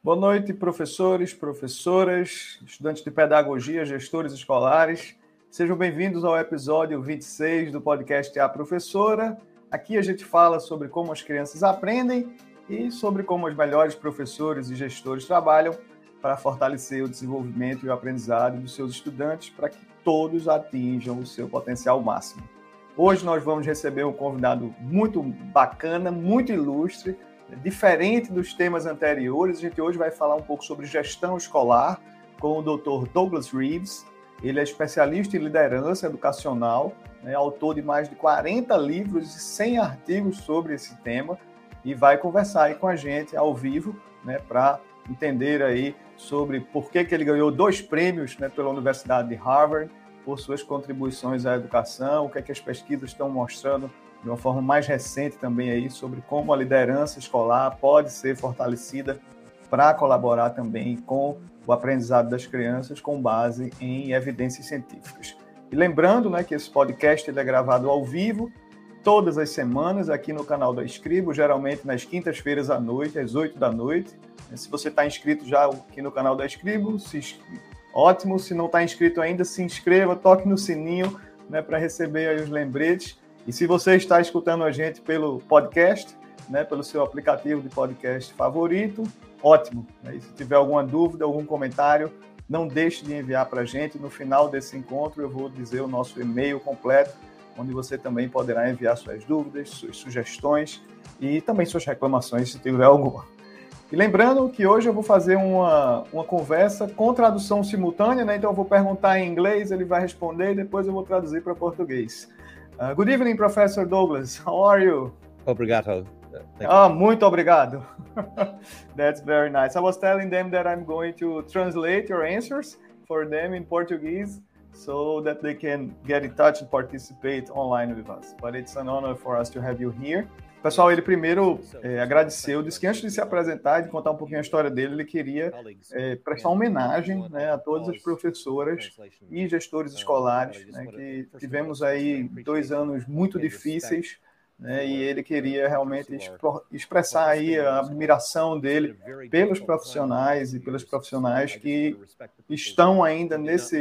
Boa noite, professores, professoras, estudantes de pedagogia, gestores escolares. Sejam bem-vindos ao episódio 26 do podcast A Professora. Aqui a gente fala sobre como as crianças aprendem e sobre como os melhores professores e gestores trabalham para fortalecer o desenvolvimento e o aprendizado dos seus estudantes para que todos atinjam o seu potencial máximo. Hoje nós vamos receber um convidado muito bacana, muito ilustre, diferente dos temas anteriores. A gente hoje vai falar um pouco sobre gestão escolar com o Dr. Douglas Reeves. Ele é especialista em liderança educacional, autor de mais de 40 livros e 100 artigos sobre esse tema, e vai conversar aí com a gente ao vivo, para entender aí sobre por que ele ganhou 2 prêmios, pela Universidade de Harvard, por suas contribuições à educação, o que é que as pesquisas estão mostrando de uma forma mais recente também aí sobre como a liderança escolar pode ser fortalecida para colaborar também com o aprendizado das crianças com base em evidências científicas. E lembrando, que esse podcast ele é gravado ao vivo todas as semanas aqui no canal da Escribo, geralmente nas quintas-feiras à noite, às 8 da noite. Se você está inscrito já aqui no canal da Escribo, ótimo. Se não está inscrito ainda, se inscreva, toque no sininho, para receber aí os lembretes. E se você está escutando a gente pelo podcast, pelo seu aplicativo de podcast favorito, ótimo. E se tiver alguma dúvida, algum comentário, não deixe de enviar para a gente. No final desse encontro, eu vou dizer o nosso e-mail completo, onde você também poderá enviar suas dúvidas, suas sugestões e também suas reclamações, se tiver alguma. E lembrando que hoje eu vou fazer uma conversa com tradução simultânea, então eu vou perguntar em inglês, ele vai responder e depois eu vou traduzir para português. Good evening, Professor Douglas. How are you? Obrigado. Muito obrigado. That's very nice. I was telling them that I'm going to translate your answers for them in Portuguese so that they can get in touch and participate online with us. But it's an honor for us to have you here. Pessoal, ele primeiro agradeceu, disse que antes de se apresentar e de contar um pouquinho a história dele, ele queria prestar homenagem a todas as professoras e gestores escolares, que tivemos aí 2 anos muito difíceis, e ele queria realmente expressar aí a admiração dele pelos profissionais e pelas profissionais que estão ainda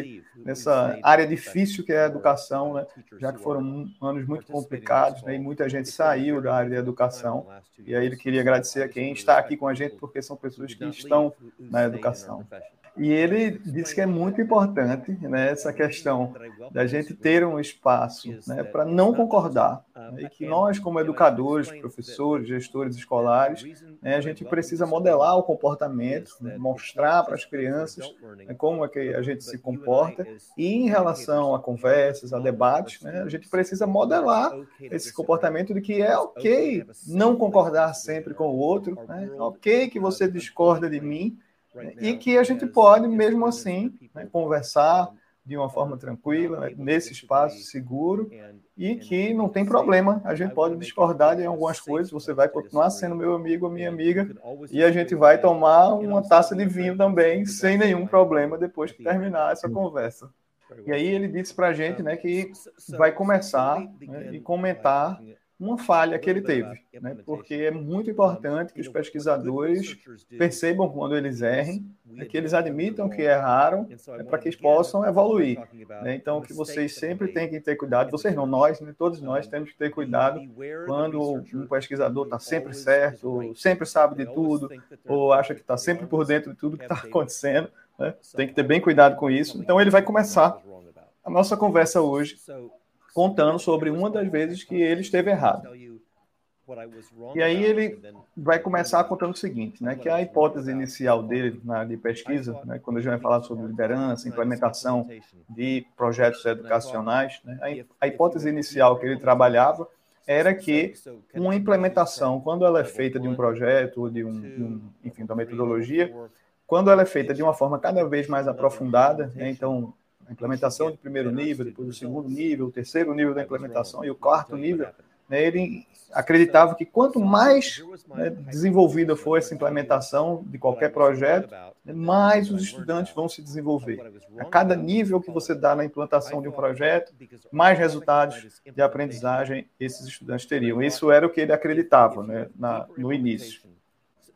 nessa área difícil que é a educação, já que foram anos muito complicados, e muita gente saiu da área de educação, e aí ele queria agradecer a quem está aqui com a gente, porque são pessoas que estão na educação. E ele disse que é muito importante, essa questão da gente ter um espaço para não concordar, e que nós, como educadores, professores, gestores escolares, a gente precisa modelar o comportamento, mostrar para as crianças como é que a gente se comporta, e em relação a conversas, a debates, a gente precisa modelar esse comportamento de que é ok não concordar sempre com o outro, é ok que você discorda de mim, e que a gente pode, mesmo assim, conversar de uma forma tranquila, nesse espaço seguro, e que não tem problema, a gente pode discordar de algumas coisas, você vai continuar sendo meu amigo ou minha amiga, e a gente vai tomar uma taça de vinho também, sem nenhum problema, depois que terminar essa conversa. E aí ele disse para a gente que vai começar e comentar uma falha que ele teve, porque é muito importante que os pesquisadores percebam quando eles errem, que eles admitam que erraram, para que eles possam evoluir. Então, que vocês sempre têm que ter cuidado, vocês não, nós, todos nós temos que ter cuidado quando um pesquisador está sempre certo, ou sempre sabe de tudo, ou acha que está sempre por dentro de tudo que está acontecendo. Tem que ter bem cuidado com isso. Então, ele vai começar a nossa conversa hoje contando sobre uma das vezes que ele esteve errado. E aí ele vai começar contando o seguinte, que a hipótese inicial dele na área de pesquisa, quando a gente vai falar sobre liderança, implementação de projetos educacionais, a hipótese inicial que ele trabalhava era que uma implementação, quando ela é feita de um projeto, ou de enfim, da metodologia, quando ela é feita de uma forma cada vez mais aprofundada, então a implementação de primeiro nível, depois o segundo nível, o terceiro nível da implementação e o quarto nível, ele acreditava que quanto mais desenvolvida for essa implementação de qualquer projeto, mais os estudantes vão se desenvolver. A cada nível que você dá na implantação de um projeto, mais resultados de aprendizagem esses estudantes teriam. Isso era o que ele acreditava no início.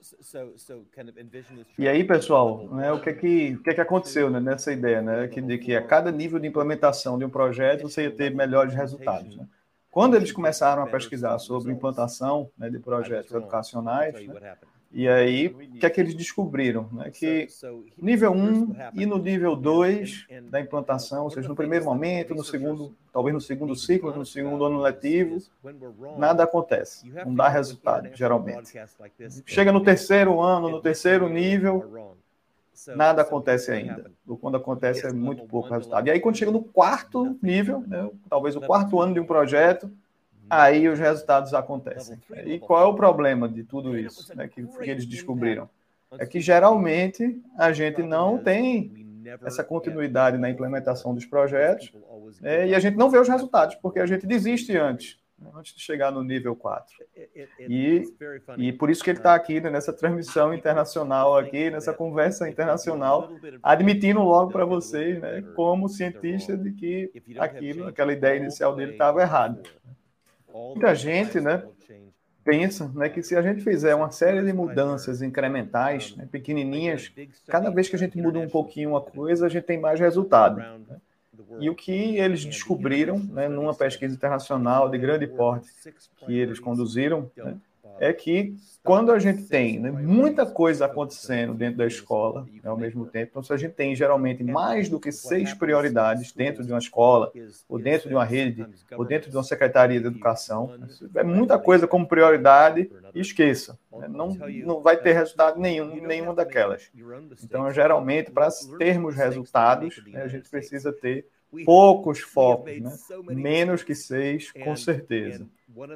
E aí, pessoal, né, o que é que aconteceu, né, nessa ideia, né, de que a cada nível de implementação de um projeto você ia ter melhores resultados, né? Quando eles começaram a pesquisar sobre implantação, né, de projetos educacionais, né, e aí, o que é que eles descobriram? Né? Que nível 1 e no nível 2 da implantação, ou seja, no primeiro momento, no segundo, talvez no segundo ciclo, no segundo ano letivo, nada acontece, não dá resultado, geralmente. Chega no terceiro ano, no terceiro nível, nada acontece ainda. Ou quando acontece, é muito pouco resultado. E aí, quando chega no quarto nível, né, talvez o quarto ano de um projeto, aí os resultados acontecem. E qual é o problema de tudo isso, né, que eles descobriram? É que geralmente a gente não tem essa continuidade na implementação dos projetos, né, e a gente não vê os resultados, porque a gente desiste antes de chegar no nível 4. E por isso que ele está aqui, né, nessa transmissão internacional, aqui, nessa conversa internacional, admitindo logo para vocês, né, como cientista, de que aquela ideia inicial dele estava errada. Muita gente, né, pensa, né, que se a gente fizer uma série de mudanças incrementais, né, pequenininhas, cada vez que a gente muda um pouquinho uma coisa, a gente tem mais resultado. Né? E o que eles descobriram, né, numa pesquisa internacional de grande porte que eles conduziram, né, é que quando a gente tem, né, muita coisa acontecendo dentro da escola, né, ao mesmo tempo, então se a gente tem geralmente mais do que 6 prioridades dentro de uma escola, ou dentro de uma rede, ou dentro de uma secretaria de educação, né, se tiver muita coisa como prioridade, esqueça, né, não vai ter resultado nenhum em nenhuma daquelas. Então, geralmente, para termos resultados, né, a gente precisa ter poucos focos, né? Menos que 6, com certeza.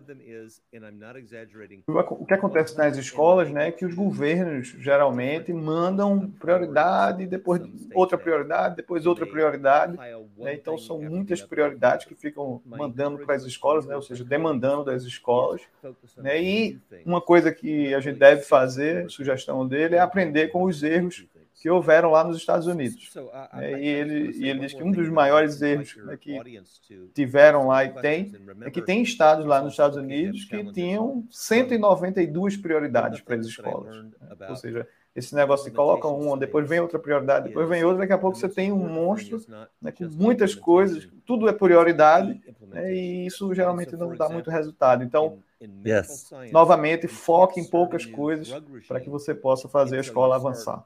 O que acontece nas escolas, né, é que os governos geralmente mandam prioridade, depois outra prioridade, depois outra prioridade, né? Então são muitas prioridades que ficam mandando para as escolas, né, ou seja, demandando das escolas, né? E uma coisa que a gente deve fazer, sugestão dele, é aprender com os erros que houveram lá nos Estados Unidos. E ele diz que um dos maiores erros, né, que tiveram lá e tem, é que tem estados lá nos Estados Unidos que tinham 192 prioridades para as escolas. Né? Ou seja, esse negócio de coloca uma, depois vem outra prioridade, depois vem outra, daqui a pouco você tem um monstro, né, com muitas coisas, tudo é prioridade, né, e isso geralmente não dá muito resultado. Então, novamente, foque em poucas coisas para que você possa fazer a escola avançar.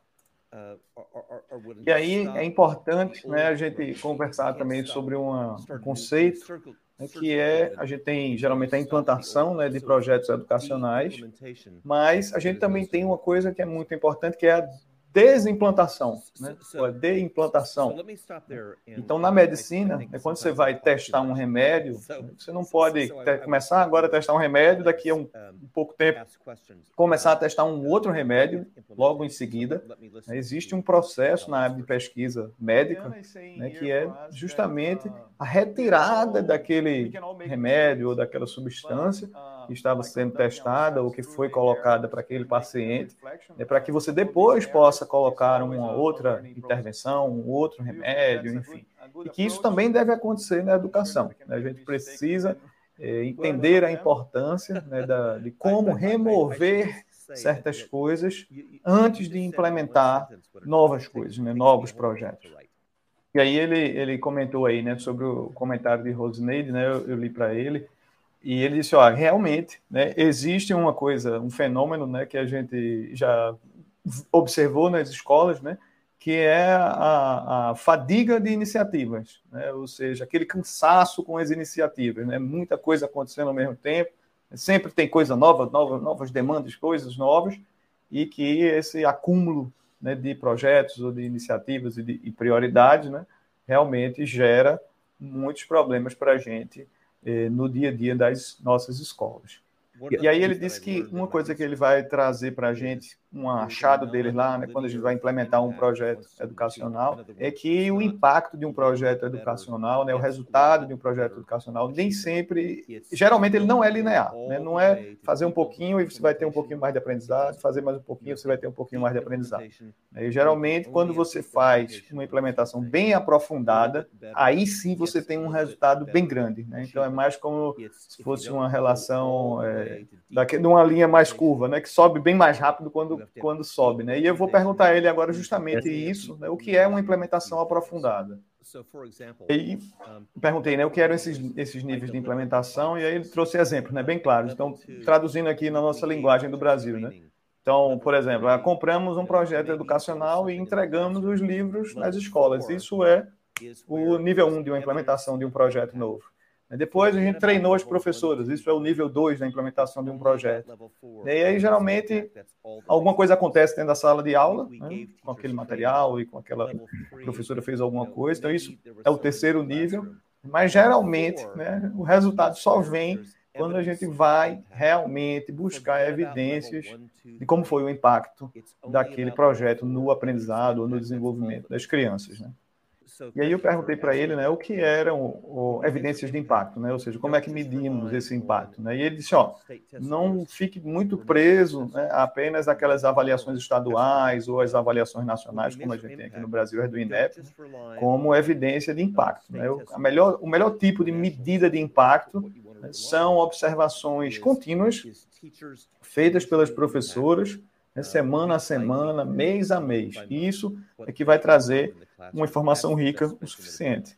E aí é importante, né, a gente conversar também sobre um conceito, né, que é, a gente tem geralmente a implantação, né, de projetos educacionais, mas a gente também tem uma coisa que é muito importante, que é a desimplantação, né? A deimplantação. Então, na medicina, quando você vai testar um remédio, você não pode começar agora a testar um remédio, daqui a um pouco tempo começar a testar um outro remédio logo em seguida. Existe um processo na área de pesquisa médica, né, que é justamente a retirada daquele remédio ou daquela substância que estava sendo testada ou que foi colocada para aquele paciente, para que você depois possa colocar uma outra intervenção, um outro remédio, enfim. E que isso também deve acontecer na educação. Né? A gente precisa entender a importância, né, de como remover certas coisas antes de implementar novas coisas, né, novos projetos. E aí ele comentou aí, né, sobre o comentário de Rosineide, né, eu li para ele, e ele disse, ó, realmente, né, existe uma coisa, um fenômeno, né, que a gente já observou nas escolas, né, que é a fadiga de iniciativas, né, ou seja, aquele cansaço com as iniciativas, né, muita coisa acontecendo ao mesmo tempo, sempre tem coisa nova, novas demandas, coisas novas, e que esse acúmulo, né, de projetos ou de iniciativas e prioridades, né, realmente gera muitos problemas para a gente no dia a dia das nossas escolas. E aí ele disse que uma coisa que ele vai trazer para a gente, um achado dele lá, né, quando a gente vai implementar um projeto educacional, é que o impacto de um projeto educacional, né, o resultado de um projeto educacional, nem sempre, geralmente ele não é linear, né, não é fazer um pouquinho e você vai ter um pouquinho mais de aprendizado, fazer mais um pouquinho você vai ter um pouquinho mais de aprendizado. E geralmente, quando você faz uma implementação bem aprofundada, aí sim você tem um resultado bem grande, né? Então é mais como se fosse uma relação de uma linha mais curva, né, que sobe bem mais rápido quando quando sobe, né? E eu vou perguntar a ele agora justamente isso, né? O que é uma implementação aprofundada? E perguntei, né, o que eram esses níveis de implementação, e aí ele trouxe exemplos, né, bem claros. Então, traduzindo aqui na nossa linguagem do Brasil, né? Então, por exemplo, compramos um projeto educacional e entregamos os livros nas escolas. Isso é o nível 1 de uma implementação de um projeto novo. Depois a gente treinou os professores, isso é o nível 2 da implementação de um projeto. E aí, geralmente, alguma coisa acontece dentro da sala de aula, né, com aquele material e com aquela professora fez alguma coisa, então isso é o terceiro nível, mas geralmente, né, o resultado só vem quando a gente vai realmente buscar evidências de como foi o impacto daquele projeto no aprendizado ou no desenvolvimento das crianças, né? E aí eu perguntei para ele, né, o que eram evidências de impacto, né? Ou seja, como é que medimos esse impacto, né? E ele disse, não fique muito preso, né, apenas aquelas avaliações estaduais ou as avaliações nacionais, como a gente tem aqui no Brasil, é do INEP, né, como evidência de impacto, né? O melhor tipo de medida de impacto, né, são observações contínuas feitas pelas professoras, né, semana a semana, mês a mês. E isso é que vai trazer uma informação rica o suficiente.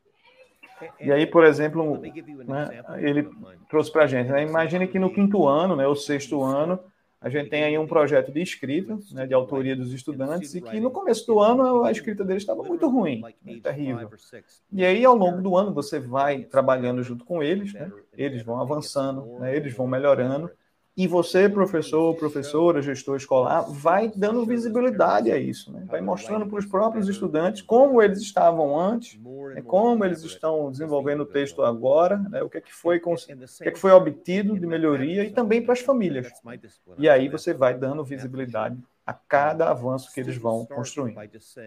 E aí, por exemplo, né, ele trouxe para a gente, né, imagine que no 5º ano, né, ou 6º ano, a gente tem aí um projeto de escrita, né, de autoria dos estudantes, e que no começo do ano a escrita deles estava muito ruim, né, terrível. E aí, ao longo do ano, você vai trabalhando junto com eles, né, eles vão avançando, né, eles vão melhorando, e você, professor, professora, gestor escolar, vai dando visibilidade a isso, né? Vai mostrando para os próprios estudantes como eles estavam antes, né? Como eles estão desenvolvendo o texto agora, né? O que é que foi obtido de melhoria e também para as famílias. E aí você vai dando visibilidade a cada avanço que eles vão construindo.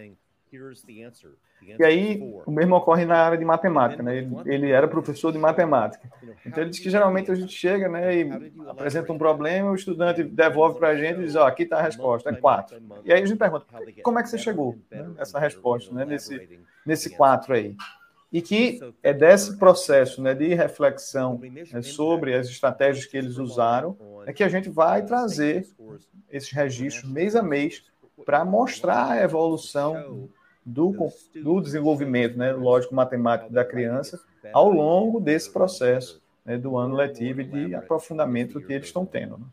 E aí, o mesmo ocorre na área de matemática, né? Ele era professor de matemática. Então, ele diz que geralmente a gente chega, né, e apresenta um problema, o estudante devolve para a gente e diz, aqui está a resposta, é 4. E aí a gente pergunta, como é que você chegou, né, nessa resposta, né, nesse 4 aí? E que é desse processo, né, de reflexão, né, sobre as estratégias que eles usaram, é que a gente vai trazer esses registros mês a mês para mostrar a evolução do desenvolvimento, né, lógico-matemático da criança ao longo desse processo, né, do ano letivo e de aprofundamento que eles estão tendo, né?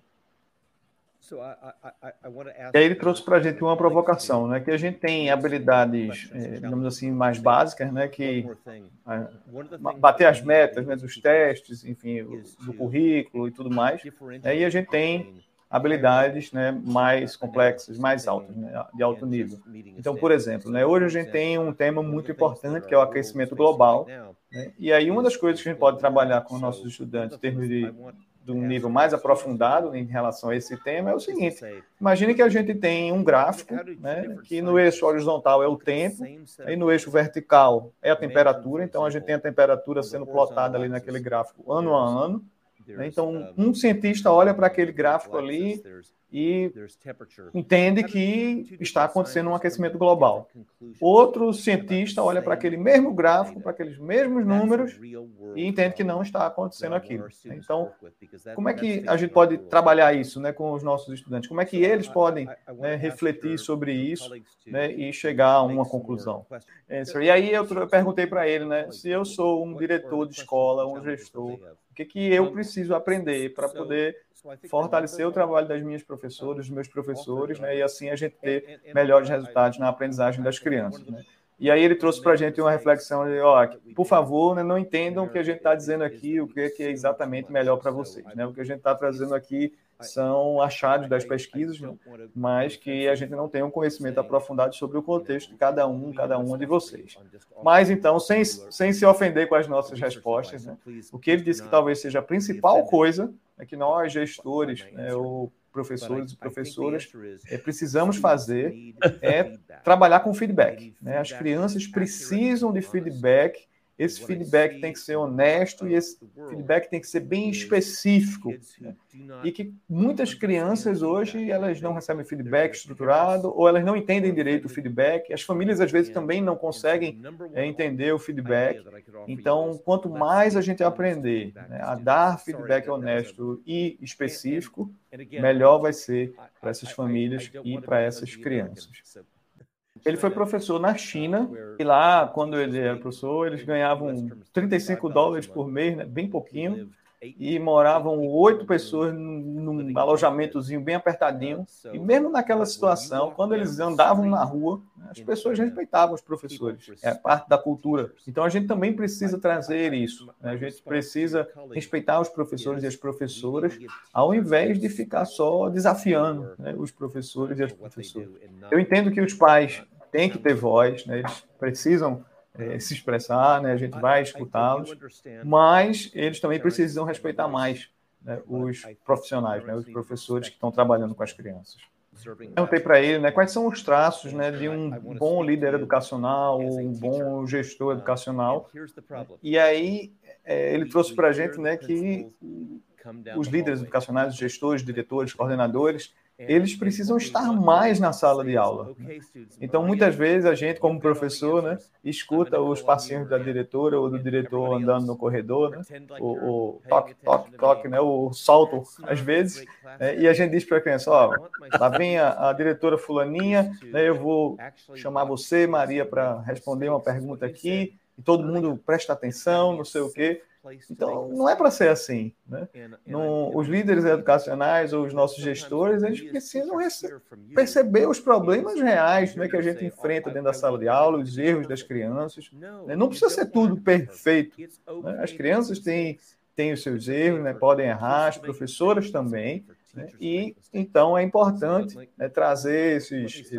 E aí ele trouxe para a gente uma provocação, né, que a gente tem habilidades, digamos assim, mais básicas, né, que bater as metas, né, dos testes, enfim, do currículo e tudo mais, e a gente tem habilidades, né, mais complexas, mais altas, né, de alto nível. Então, por exemplo, né, hoje a gente tem um tema muito importante, que é o aquecimento global, né, e aí uma das coisas que a gente pode trabalhar com os nossos estudantes em termos de um nível mais aprofundado em relação a esse tema é o seguinte: imagine que a gente tem um gráfico, né, que no eixo horizontal é o tempo, e no eixo vertical é a temperatura, então a gente tem a temperatura sendo plotada ali naquele gráfico ano a ano. Então, um cientista olha para aquele gráfico ali e entende que está acontecendo um aquecimento global. Outro cientista olha para aquele mesmo gráfico, para aqueles mesmos números e entende que não está acontecendo aquilo. Então, como é que a gente pode trabalhar isso, né, com os nossos estudantes? Como é que eles podem, né, refletir sobre isso, né, e chegar a uma conclusão? E aí eu perguntei para ele, né, se eu sou um diretor de escola, um gestor, o que eu preciso aprender para poder fortalecer o trabalho das minhas professoras, dos meus professores, né, e assim a gente ter melhores resultados na aprendizagem das crianças, né? E aí ele trouxe para a gente uma reflexão de, por favor, né, não entendam o que a gente está dizendo aqui, o que é exatamente melhor para vocês, né? O que a gente está trazendo aqui são achados das pesquisas, né, mas que a gente não tem um conhecimento aprofundado sobre o contexto de cada uma de vocês. Mas, então, sem se ofender com as nossas respostas, né, o que ele disse que talvez seja a principal coisa é que nós, gestores, né, ou professores e professoras, precisamos fazer trabalhar com feedback, né? As crianças precisam de feedback esse feedback tem que ser honesto e esse feedback tem que ser bem específico, né? E que muitas crianças hoje, elas não recebem feedback estruturado ou elas não entendem direito o feedback. As famílias, às vezes, também não conseguem entender o feedback. Então, quanto mais a gente aprender, né, a dar feedback honesto e específico, melhor vai ser para essas famílias e para essas crianças. Ele foi professor na China, e lá, quando ele era professor, eles ganhavam $35 por mês, né, bem pouquinho, e moravam 8 pessoas num alojamentozinho bem apertadinho. E mesmo naquela situação, quando eles andavam na rua, as pessoas respeitavam os professores. É parte da cultura. Então a gente também precisa trazer isso, né? A gente precisa respeitar os professores e as professoras, ao invés de ficar só desafiando, né, os professores e as professoras. Eu entendo que os pais têm que ter voz, né? Eles precisam se expressar, né? A gente vai escutá-los, mas eles também precisam respeitar mais, né, os profissionais, né, os professores que estão trabalhando com as crianças. Perguntei para ele, né, quais são os traços, né, de um bom líder educacional, ou um bom gestor educacional, e aí ele trouxe para a gente, né, que os líderes educacionais, os gestores, diretores, coordenadores, eles precisam estar mais na sala de aula. Então, muitas vezes, a gente, como professor, né, escuta os passinhos da diretora ou do diretor andando no corredor, né, o toque, toque, toque, né, o salto, às vezes, e a gente diz para a criança, ó, lá vem a diretora fulaninha, né, eu vou chamar você, Maria, para responder uma pergunta aqui, e todo mundo presta atenção, não sei o quê. Então, não é para ser assim, né? Os líderes educacionais ou os nossos gestores, eles precisam perceber os problemas reais, né, que a gente enfrenta dentro da sala de aula, os erros das crianças. Né? Não precisa ser tudo perfeito. Né? As crianças têm os seus erros, né, podem errar, as professoras também. Né? E, então, é importante, né, trazer esses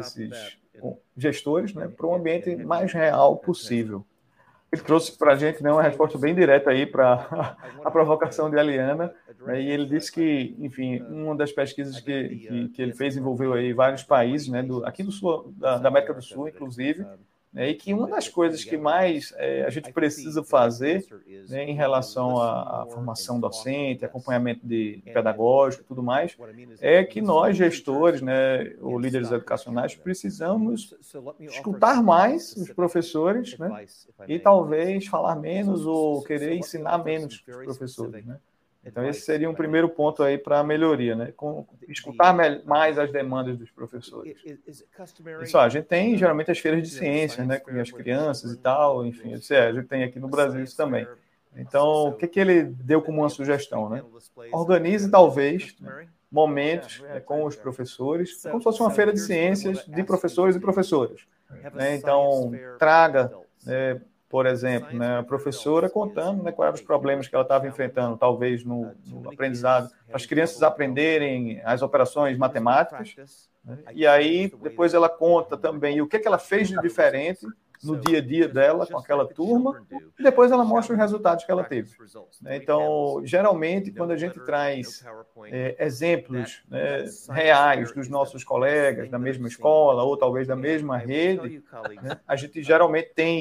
gestores, né, para um ambiente mais real possível. Ele trouxe para a gente, né, uma resposta bem direta aí para a provocação de Eliana, né, e ele disse que, enfim, uma das pesquisas que ele fez envolveu aí vários países, né, aqui do sul, da América do Sul, inclusive, né, e que uma das coisas que mais a gente precisa fazer, né, em relação à formação docente, acompanhamento pedagógico e tudo mais, é que nós, gestores, né, ou líderes educacionais, precisamos escutar mais os professores, né, e talvez falar menos ou querer ensinar menos os professores, né? Então, esse seria um primeiro ponto aí para a melhoria, né? Escutar mais as demandas dos professores. Isso, a gente tem geralmente as feiras de ciências, né? Com as crianças e tal, enfim, a gente tem aqui no Brasil isso também. Então, o que ele deu como uma sugestão, né? Organize, talvez, né, momentos, né, com os professores, como se fosse uma feira de ciências de professores e professoras. Né? Então, traga, né, por exemplo, né, a professora contando, né, quais eram os problemas que ela estava enfrentando, talvez no aprendizado, para as crianças aprenderem as operações matemáticas, né? E aí depois ela conta também o que ela fez de diferente no dia a dia dela com aquela turma, e depois ela mostra os resultados que ela teve. Então, geralmente, quando a gente traz exemplos, né, reais dos nossos colegas da mesma escola ou talvez da mesma rede, né, a gente geralmente tem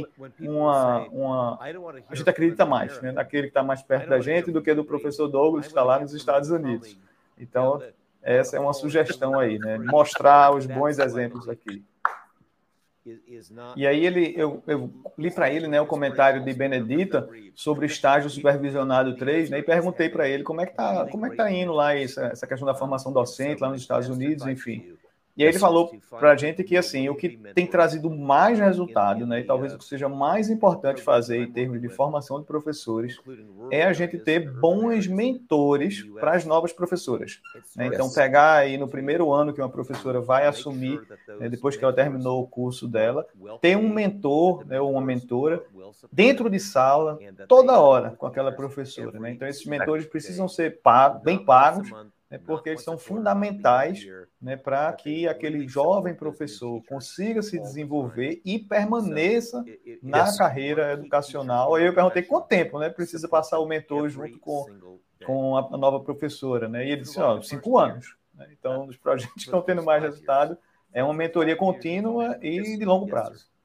a gente acredita mais, né, naquele que está mais perto da gente do que do professor Douglas que está lá nos Estados Unidos. Então, essa é uma sugestão aí, né, mostrar os bons exemplos aqui. E aí eu li para ele, né, o comentário de Benedita sobre estágio supervisionado 3, né, e perguntei para ele como é que tá indo lá essa questão da formação docente lá nos Estados Unidos, enfim. E aí ele falou para a gente que, assim, o que tem trazido mais resultado, né, e talvez o que seja mais importante fazer em termos de formação de professores, é a gente ter bons mentores para as novas professoras. Né? Então, pegar aí no primeiro ano que uma professora vai assumir, né, depois que ela terminou o curso dela, ter um mentor, né, ou uma mentora, dentro de sala, toda hora com aquela professora. Né? Então, esses mentores precisam ser bem pagos, né, porque eles são fundamentais, né, para que aquele jovem professor consiga se desenvolver e permaneça na carreira educacional. Aí eu perguntei quanto tempo, né, precisa passar o mentor junto com a nova professora, né? E ele disse, 5 anos. Né? Então, os projetos que estão tendo mais resultado é uma mentoria contínua e de longo prazo.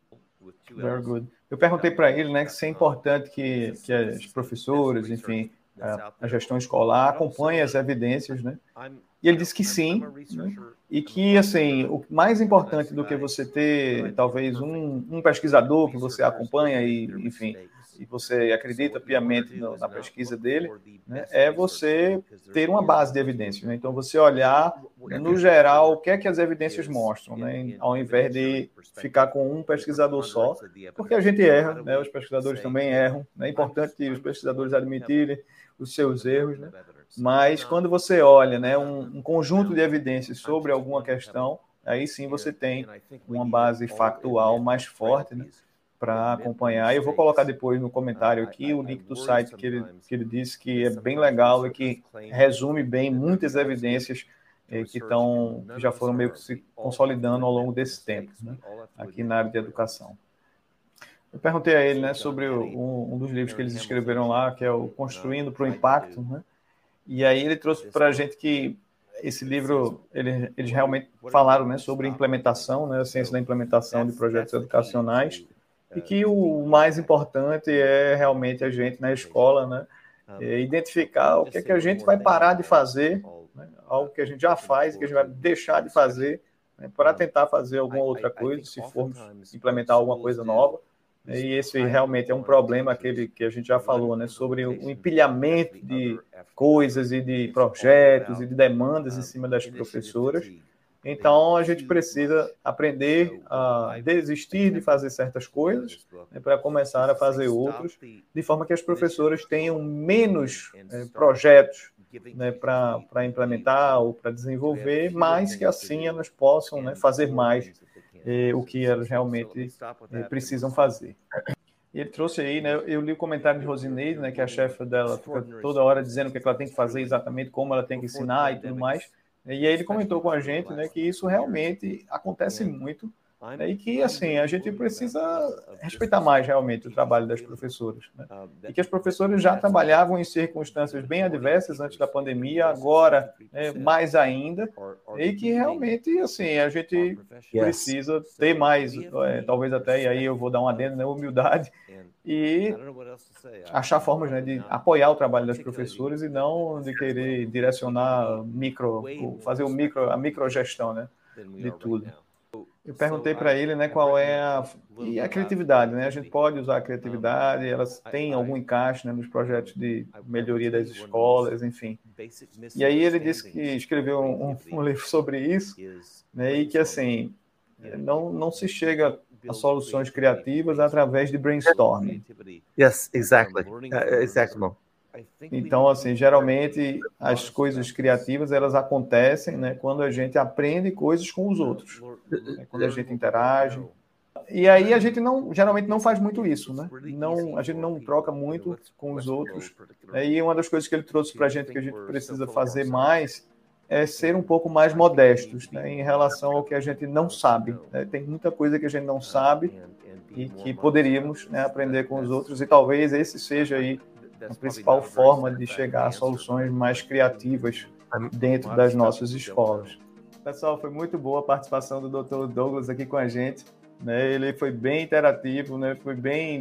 Very good. Eu perguntei para ele, né, que se é importante que as professoras, enfim, a gestão escolar acompanhe as evidências, né? E ele disse que sim, né? E que, assim, o mais importante do que você ter, talvez, um pesquisador que você acompanha e, enfim, e você acredita piamente na pesquisa dele, né, é você ter uma base de evidências, né? Então, você olhar, no geral, o que é que as evidências mostram, né? Ao invés de ficar com um pesquisador só, porque a gente erra, né? Os pesquisadores também erram, né? É importante os pesquisadores admitirem os seus erros, né? Mas quando você olha, né, um conjunto de evidências sobre alguma questão, aí sim você tem uma base factual mais forte, né, para acompanhar. Eu vou colocar depois no comentário aqui o link do site que ele disse que é bem legal e que resume bem muitas evidências que já foram meio que se consolidando ao longo desse tempo, né, aqui na área de educação. Eu perguntei a ele, né, sobre um dos livros que eles escreveram lá, que é o Construindo para o Impacto, né? E aí ele trouxe para a gente que esse livro, eles realmente falaram, né, sobre implementação, né, a ciência da implementação de projetos educacionais, e que o mais importante é realmente a gente na escola, né, identificar o que é que a gente vai parar de fazer, né, algo que a gente já faz e que a gente vai deixar de fazer, né, para tentar fazer alguma outra coisa, se formos implementar alguma coisa nova. E esse realmente é um problema, aquele que a gente já falou, né, sobre o empilhamento de coisas e de projetos e de demandas em cima das professoras. Então, a gente precisa aprender a desistir de fazer certas coisas, né, para começar a fazer outras, de forma que as professoras tenham menos projetos, né, para implementar ou para desenvolver, mas que assim elas possam, né, fazer mais o que elas realmente precisam fazer. E ele trouxe aí, né, eu li o comentário de Rosineide, né, que é a chefe dela, fica toda hora dizendo o que ela tem que fazer exatamente, como ela tem que ensinar e tudo mais. E aí ele comentou com a gente, né, que isso realmente acontece muito, né, e que, assim, a gente precisa respeitar mais realmente o trabalho das professoras, né? E que as professoras já trabalhavam em circunstâncias bem adversas antes da pandemia, agora mais ainda, e que realmente, assim, a gente precisa ter mais, talvez até, e aí eu vou dar um adendo, né, humildade, e achar formas, né, de apoiar o trabalho das professoras e não de querer direcionar fazer a microgestão, né, de tudo. Eu perguntei para ele, né, qual é a criatividade, né? A gente pode usar a criatividade, elas têm algum encaixe, né, nos projetos de melhoria das escolas, enfim. E aí ele disse que escreveu um livro sobre isso, né, e que, assim, não se chega a soluções criativas através de brainstorming. Yes, exactly. Exactly. Então, assim, geralmente as coisas criativas elas acontecem, né, quando a gente aprende coisas com os outros, né, quando a gente interage. E aí a gente geralmente não faz muito isso, né? A gente não troca muito com os outros. E uma das coisas que ele trouxe para a gente que a gente precisa fazer mais é ser um pouco mais modestos, né, em relação ao que a gente não sabe, né? Tem muita coisa que a gente não sabe e que poderíamos, né, aprender com os outros, e talvez esse seja aí a principal forma de chegar a soluções mais criativas dentro das nossas escolas. Pessoal, foi muito boa a participação do Dr. Douglas aqui com a gente, né? Ele foi bem interativo, né? Foi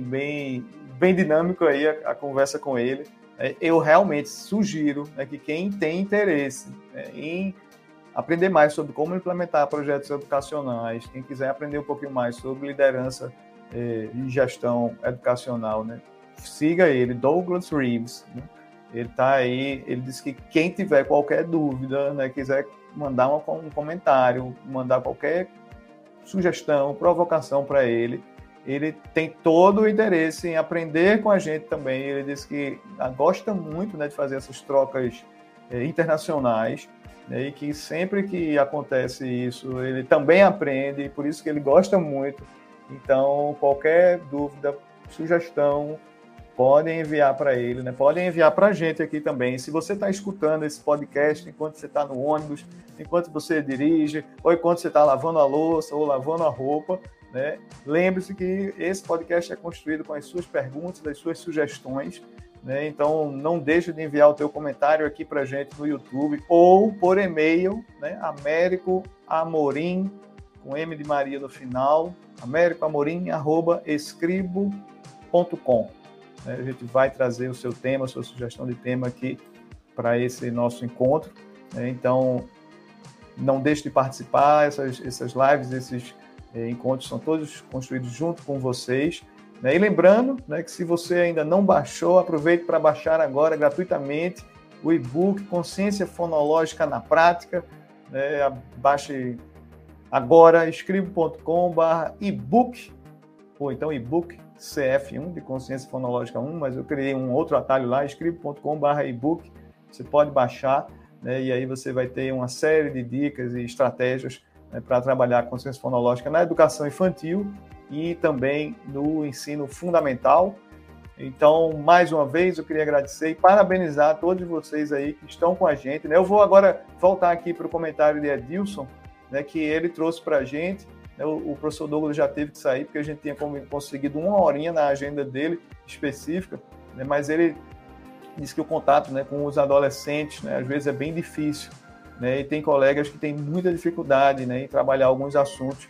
bem dinâmico aí a conversa com ele. Eu realmente sugiro, né, que quem tem interesse, né, em aprender mais sobre como implementar projetos educacionais, quem quiser aprender um pouquinho mais sobre liderança e gestão educacional, né, siga ele, Douglas Reeves, né? Ele está aí, ele disse que quem tiver qualquer dúvida, né, quiser mandar um comentário, mandar qualquer sugestão, provocação para ele tem todo o interesse em aprender com a gente também. Ele disse que gosta muito, né, de fazer essas trocas internacionais, né, e que sempre que acontece isso, ele também aprende, por isso que ele gosta muito. Então, qualquer dúvida, sugestão, podem enviar para ele, né? Podem enviar para a gente aqui também. Se você está escutando esse podcast enquanto você está no ônibus, enquanto você dirige, ou enquanto você está lavando a louça ou lavando a roupa, né? Lembre-se que esse podcast é construído com as suas perguntas, as suas sugestões, né? Então, não deixe de enviar o teu comentário aqui para a gente no YouTube ou por e-mail, né? americoamorim, com M de Maria no final, americoamorim@escribo.com. A gente vai trazer o seu tema, a sua sugestão de tema aqui para esse nosso encontro. Então, não deixe de participar, essas lives, esses encontros são todos construídos junto com vocês. E lembrando, né, que se você ainda não baixou, aproveite para baixar agora gratuitamente o e-book Consciência Fonológica na Prática. Baixe agora, escribo.com/ebook, ou então e-book CF1, de Consciência Fonológica 1, mas eu criei um outro atalho lá, escribo.com/ebook. Você pode baixar, né, e aí você vai ter uma série de dicas e estratégias, né, para trabalhar a consciência fonológica na educação infantil e também no ensino fundamental. Então, mais uma vez, eu queria agradecer e parabenizar todos vocês aí que estão com a gente, né? Eu vou agora voltar aqui para o comentário de Edilson, né, que ele trouxe para a gente, né? O professor Douglas já teve que sair, porque a gente tinha conseguido uma horinha na agenda dele específica, né? Mas ele disse que o contato, né, com os adolescentes, né, às vezes é bem difícil, né? E tem colegas que têm muita dificuldade, né, em trabalhar alguns assuntos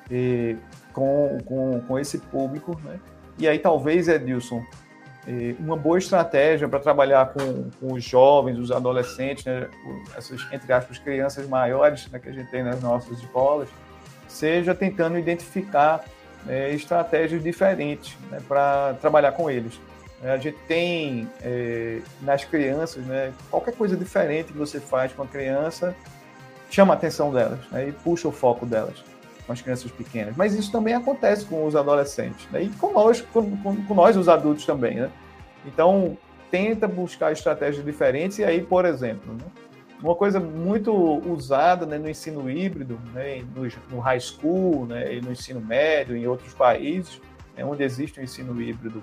com esse público, né? E aí talvez, Edilson, uma boa estratégia para trabalhar com os jovens, os adolescentes, né, essas, entre aspas, crianças maiores, né, que a gente tem nas nossas escolas, seja tentando identificar estratégias diferentes, né, para trabalhar com eles. A gente tem nas crianças, né, qualquer coisa diferente que você faz com a criança chama a atenção delas, né, e puxa o foco delas, com as crianças pequenas. Mas isso também acontece com os adolescentes, né, e com nós, os adultos também, né? Então, tenta buscar estratégias diferentes. E aí, por exemplo, né, uma coisa muito usada, né, no ensino híbrido, né, no high school, né, e no ensino médio, em outros países, onde existe um ensino híbrido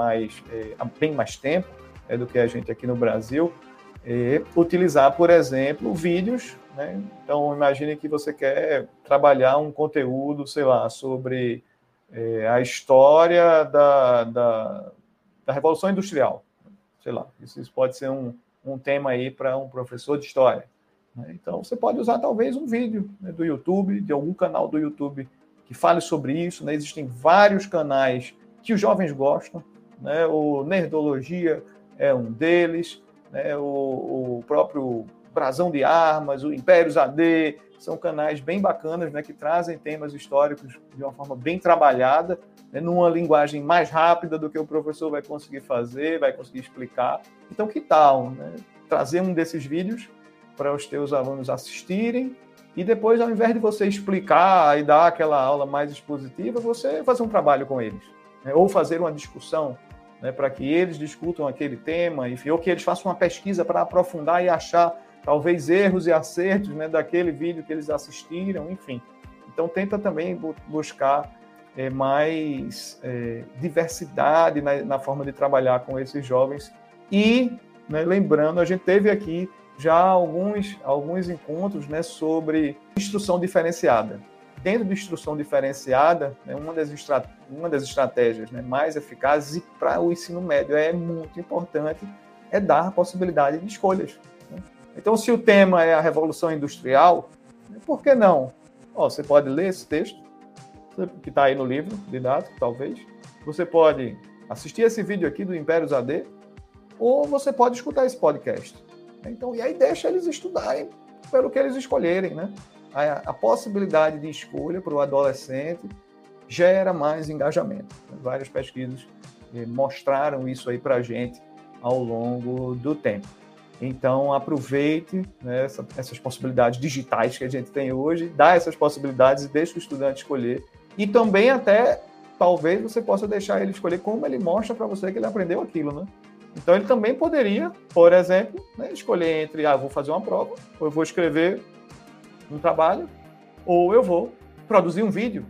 há bem mais tempo do que a gente aqui no Brasil, utilizar, por exemplo, vídeos, né? Então, imagine que você quer trabalhar um conteúdo, sei lá, sobre a história da Revolução Industrial. Sei lá, isso pode ser um tema aí para um professor de história, né? Então, você pode usar talvez um vídeo, né, do YouTube, de algum canal do YouTube que fale sobre isso, né? Existem vários canais que os jovens gostam, né? O Nerdologia é um deles, né? O próprio Brasão de Armas, o Impérios AD, são canais bem bacanas, né, que trazem temas históricos de uma forma bem trabalhada, né, numa linguagem mais rápida do que o professor vai conseguir fazer, vai conseguir explicar. Então, que tal, né, trazer um desses vídeos para os teus alunos assistirem e depois, ao invés de você explicar e dar aquela aula mais expositiva, você fazer um trabalho com eles, né, ou fazer uma discussão, né, para que eles discutam aquele tema, enfim, ou que eles façam uma pesquisa para aprofundar e achar talvez erros e acertos, né, daquele vídeo que eles assistiram, enfim. Então, tenta também buscar mais diversidade na forma de trabalhar com esses jovens. E, né, lembrando, a gente teve aqui já alguns encontros, né, sobre instrução diferenciada. Dentro de instrução diferenciada, né, uma das estratégias, né, mais eficazes para o ensino médio é muito importante, é dar a possibilidade de escolhas. Então, se o tema é a Revolução Industrial, por que não? Você pode ler esse texto, que está aí no livro didático, talvez. Você pode assistir esse vídeo aqui do Impérios AD, ou você pode escutar esse podcast. Então, e aí deixa eles estudarem pelo que eles escolherem, né? A possibilidade de escolha para o adolescente gera mais engajamento. Várias pesquisas mostraram isso aí para a gente ao longo do tempo. Então, aproveite, né, essas possibilidades digitais que a gente tem hoje, dá essas possibilidades e deixa o estudante escolher. E também até, talvez, você possa deixar ele escolher como ele mostra para você que ele aprendeu aquilo, né? Então, ele também poderia, por exemplo, né, escolher entre, vou fazer uma prova, ou eu vou escrever um trabalho, ou eu vou produzir um vídeo.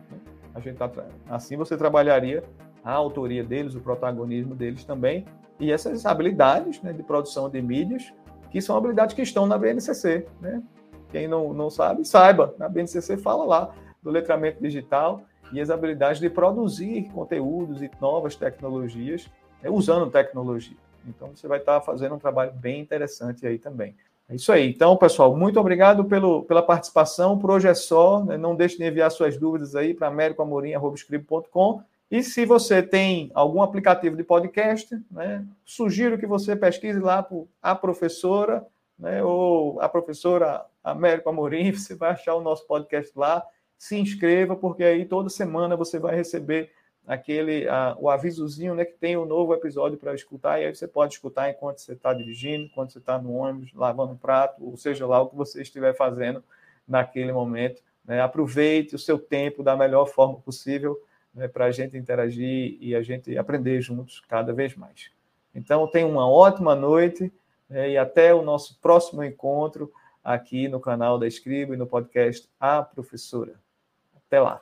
Assim você trabalharia a autoria deles, o protagonismo deles também, e essas habilidades, né, de produção de mídias, que são habilidades que estão na BNCC, né? Quem não sabe, saiba. A BNCC fala lá do letramento digital e as habilidades de produzir conteúdos e novas tecnologias, usando tecnologia. Então, você vai estar fazendo um trabalho bem interessante aí também. É isso aí. Então, pessoal, muito obrigado pela participação. Por hoje é só. Né? Não deixe de enviar suas dúvidas aí para americoamorim@scribo.com. E se você tem algum aplicativo de podcast, né, sugiro que você pesquise lá por A Professora, né, ou A Professora Américo Amorim. Você vai achar o nosso podcast lá. Se inscreva, porque aí toda semana você vai receber o avisozinho, né, que tem um novo episódio para escutar, e aí você pode escutar enquanto você está dirigindo, enquanto você está no ônibus, lavando um prato, ou seja lá o que você estiver fazendo naquele momento. Né? Aproveite o seu tempo da melhor forma possível, né, para a gente interagir e a gente aprender juntos cada vez mais. Então, tenha uma ótima noite, né, e até o nosso próximo encontro aqui no canal da Scribo e no podcast A Professora. Até lá!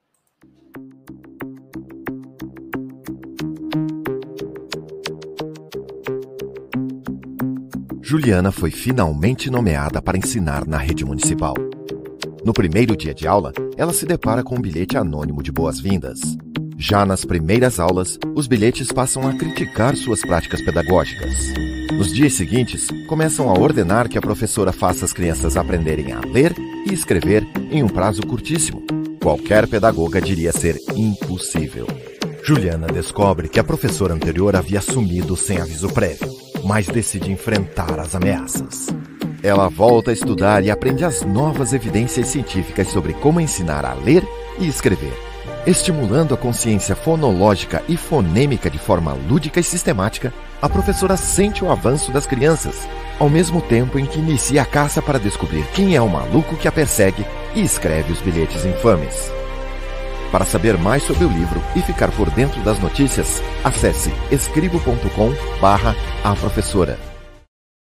Juliana foi finalmente nomeada para ensinar na rede municipal. No primeiro dia de aula, ela se depara com um bilhete anônimo de boas-vindas. Já nas primeiras aulas, os bilhetes passam a criticar suas práticas pedagógicas. Nos dias seguintes, começam a ordenar que a professora faça as crianças aprenderem a ler e escrever em um prazo curtíssimo. Qualquer pedagoga diria ser impossível. Juliana descobre que a professora anterior havia sumido sem aviso prévio, mas decide enfrentar as ameaças. Ela volta a estudar e aprende as novas evidências científicas sobre como ensinar a ler e escrever. Estimulando a consciência fonológica e fonêmica de forma lúdica e sistemática, a professora sente o avanço das crianças, ao mesmo tempo em que inicia a caça para descobrir quem é o maluco que a persegue e escreve os bilhetes infames. Para saber mais sobre o livro e ficar por dentro das notícias, acesse escribo.com/aprofessora.